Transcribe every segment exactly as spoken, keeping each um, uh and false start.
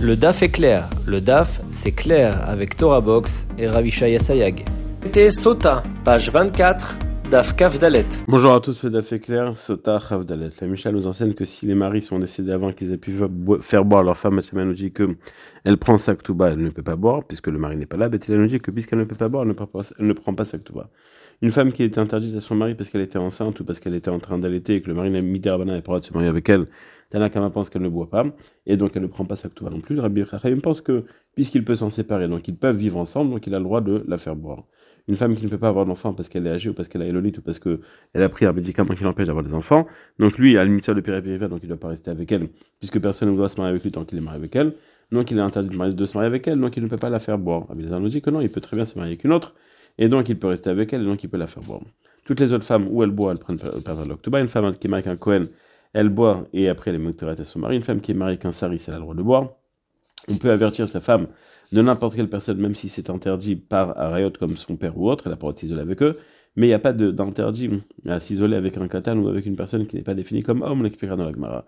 Le daf est clair. Le daf, c'est clair avec Torah Box et Rav Yishaya Sayag. C'était Sota, page vingt-quatre, daf Kaf Dalet. Bonjour à tous, le daf est clair, Sota Kaf Dalet. La Mishnah nous enseigne que si les maris sont décédés avant qu'ils aient pu faire boire leur femme, Mathieu nous dit qu'elle prend sa ktouba, elle ne peut pas boire, puisque le mari n'est pas là. Bethila nous dit que puisqu'elle ne peut pas boire, elle ne prend pas, elle ne prend pas sa ktouba. Une femme qui était interdite à son mari parce qu'elle était enceinte ou parce qu'elle était en train d'allaiter et que le mari n'a mis des rabanan et pas le droit de se marier avec elle, Tanakama pense qu'elle ne boit pas et donc elle ne prend pas sa ktouba non plus. Le Rabbi Chachamim pense que puisqu'il peut s'en séparer, donc ils peuvent vivre ensemble, donc il a le droit de la faire boire. Une femme qui ne peut pas avoir d'enfant parce qu'elle est âgée ou parce qu'elle a élolite ou parce qu'elle a pris un médicament qui l'empêche d'avoir des enfants, donc lui a une mitzvah de péripériphérie, donc il ne doit pas rester avec elle, puisque personne ne doit se marier avec lui tant qu'il est marié avec elle, donc il est interdit de, marier, de se marier avec elle, donc il ne peut pas la faire boire. Rabbi Lazar nous dit que non, il peut très bien se marier avec une autre, et donc il peut rester avec elle, et donc il peut la faire boire. Toutes les autres femmes, où elles boivent, elles prennent le l'octobre. Une femme qui est mariée avec un Kohen, elle boit, et après elle est moctérette à son mari. Une femme qui est mariée avec un Saris, elle a le droit de boire. On peut avertir sa femme de n'importe quelle personne, même si c'est interdit par Arayot comme son père ou autre, elle a pas le droit de s'isoler avec eux, mais il n'y a pas de, d'interdit à s'isoler avec un katan ou avec une personne qui n'est pas définie comme homme, on l'expliquera dans la Gemara.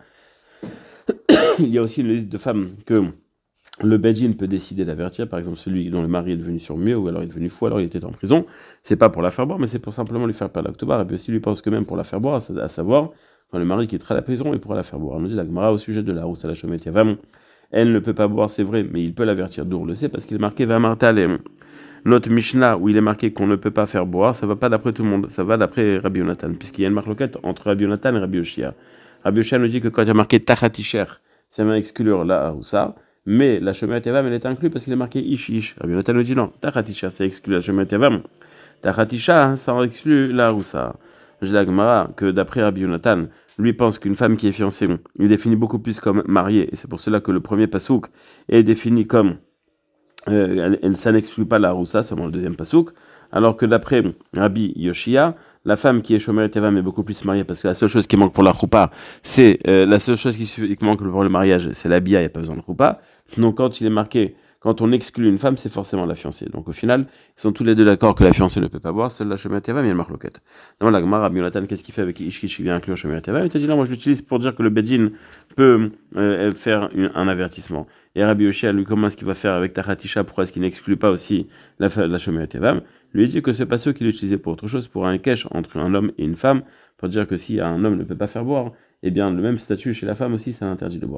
Il y a aussi une liste de femmes que le Bedin peut décider d'avertir, par exemple celui dont le mari est devenu surmuet ou alors il est devenu fou, alors il était en prison, c'est pas pour la faire boire, mais c'est pour simplement lui faire perdre l'octobre, et puis aussi lui pense que même pour la faire boire, à savoir, quand le mari quittera la prison, il pourra la faire boire. On nous dit la Gemara au sujet de la rousse à la chomette yavam. Elle ne peut pas boire, c'est vrai, mais il peut l'avertir, d'où on le sait, parce qu'il est marqué Vamartal. Notre Mishnah, où il est marqué qu'on ne peut pas faire boire, ça va pas d'après tout le monde, ça va d'après Rabbi Yonatan, puisqu'il y a une marloquette entre Rabbi Yonatan et Rabbi Yoshia. Rabbi Yoshia nous dit que quand il y a marqué Tachatisher, ça va exclure la Haroussa, mais la Shomeret Yavam, elle est inclue parce qu'il est marqué Ish Ish. Rabbi Yonatan nous dit non, Tachatisher, ça exclut la Shomeret Yavam. Tachatisher, ça exclut la Haroussa. Je dis la Gemara que d'après Rabbi Yonatan, lui pense qu'une femme qui est fiancée, il définit beaucoup plus comme mariée, et c'est pour cela que le premier pasouk est défini comme euh, elle, elle, ça n'exclut pas la Haroussa, seulement le deuxième pasouk, alors que d'après Rabbi Yoshia, la femme qui est Shomeret Yavam est beaucoup plus mariée, parce que la seule chose qui manque pour la choupa, c'est euh, la seule chose qui, qui manque pour le mariage, c'est la bia, il n'y a pas besoin de choupa. Donc quand il est marqué, quand on exclut une femme, c'est forcément la fiancée. Donc au final, ils sont tous les deux d'accord que la fiancée ne peut pas boire, seule la Shomeret Yavam, il y a le marloquette. Dans la Gemara, Rabbi Yonatan, qu'est-ce qu'il fait avec Ish Ish qui vient inclure Shomeret Yavam? Il te dit non, moi je l'utilise pour dire que le Bedin peut euh, faire une, un avertissement. Et Rabbi Yoshia, lui, comment est-ce qu'il va faire avec Tachatisha? Pourquoi est-ce qu'il n'exclut pas aussi la, la Shomeret Yavam? Lui dit que c'est pas ceux qui l'utilisaient pour autre chose, pour un kesh entre un homme et une femme, pour dire que si un homme ne peut pas faire boire, eh bien le même statut chez la femme aussi, c'est interdit de boire.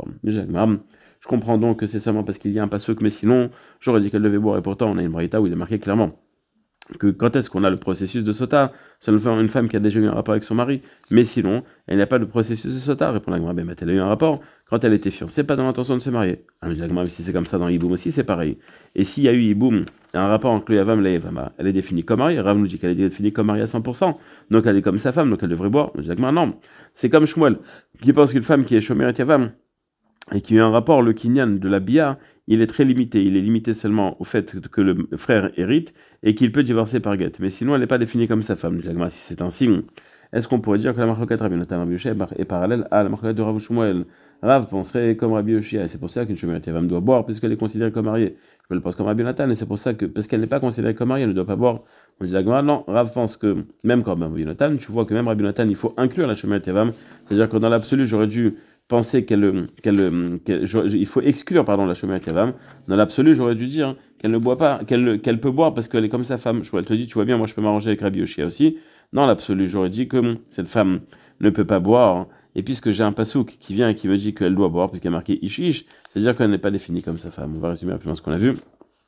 Je comprends donc que c'est seulement parce qu'il y a un passouk, mais sinon, j'aurais dit qu'elle devait boire, et pourtant on a une braïta où il est marqué clairement que quand est-ce qu'on a le processus de sota, c'est une femme qui a déjà eu un rapport avec son mari, mais sinon, elle n'a pas de processus de sota, répond la Gemara, ben, elle a eu un rapport quand elle était fiancée, pas dans l'intention de se marier. Alors, la Gemara, si c'est comme ça dans Iboum aussi, c'est pareil. Et s'il y a eu Iboum, un rapport entre le Yavam et la Yavama, elle est définie comme mariée, Rav nous dit qu'elle est définie comme mariée à cent pour cent, donc elle est comme sa femme, donc elle devrait boire. La Gemara, non, c'est comme Shmuel, qui pense qu'une femme qui est Shomeret Yavam, et qui a eu un rapport, le kinyan de la bia, il est très limité. Il est limité seulement au fait que le frère hérite et qu'il peut divorcer par guet. Mais sinon, elle n'est pas définie comme sa femme. Si c'est un signe, est-ce qu'on pourrait dire que la marloquette Rabbi Yonatan Rabbi Yoshia est parallèle à la marloquette de Rav Shmuel? Rav penserait comme Rabbi Yoshia, et c'est pour ça qu'une Shomeret Yavam doit boire, puisqu'elle est considérée comme mariée. Elle pense comme Rabbi Yonatan, et c'est pour ça que, parce qu'elle n'est pas considérée comme mariée, elle ne doit pas boire. On dit la Gemara, non, Rav pense que, même comme Rabbi Yonatan, tu vois que même Rabbi Yonatan, il faut inclure la Shomeret Yavam. C'est-à-dire que dans l'absolu, j'aurais dû penser qu'elle, qu'elle, qu'elle, il faut exclure pardon la Shomeret Yavam. Dans l'absolu, j'aurais dû dire qu'elle ne boit pas, qu'elle, qu'elle peut boire parce qu'elle est comme sa femme. Elle te dit, tu vois bien, moi je peux m'arranger avec Rabbi Yoshia aussi. Dans l'absolu, j'aurais dit que cette femme ne peut pas boire. Et puisque j'ai un pasouk qui vient et qui me dit qu'elle doit boire, puisqu'il y a marqué Ish Ish, c'est-à-dire qu'elle n'est pas définie comme sa femme. On va résumer rapidement ce qu'on a vu.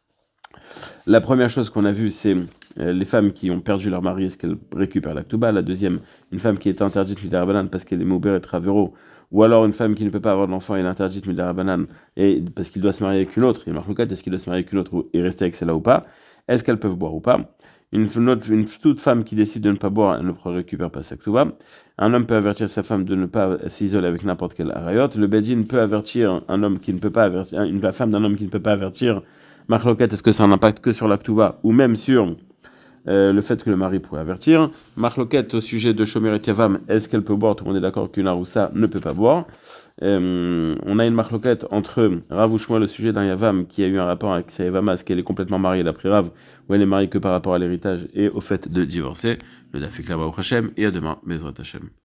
La première chose qu'on a vue, c'est les femmes qui ont perdu leur mari, est-ce qu'elles récupèrent la ktouba? La deuxième, une femme qui est interdite midarabanan parce qu'elle est mouber et travero, ou alors une femme qui ne peut pas avoir d'enfant et est interdite midarabanan et parce qu'il doit se marier avec une autre. Il marque le cas, est-ce qu'il doit se marier avec une autre et rester avec celle-là ou pas? Est-ce qu'elles peuvent boire ou pas? Une, autre, une toute femme qui décide de ne pas boire, elle ne récupère pas sa ktouba. Un homme peut avertir sa femme de ne pas s'isoler avec n'importe quel arayot. Le bedin peut avertir un homme qui ne peut pas avertir, une la femme d'un homme qui ne peut pas avertir. Marloquette, est-ce que ça a un impact que sur la ktouba ou même sur euh, le fait que le mari pourrait avertir? Marloquette au sujet de Shomeret Yavam, est-ce qu'elle peut boire? Tout le monde est d'accord qu'une Haroussa ne peut pas boire. Euh, on a une marloquette entre Rav ou Shmuel le sujet d'un Yavam qui a eu un rapport avec sa Yavama, est-ce qu'elle est complètement mariée d'après Rav, ou elle est mariée que par rapport à l'héritage et au fait de divorcer. Le daf est clair, Baruch Hashem, et à demain, Bezrat Hashem.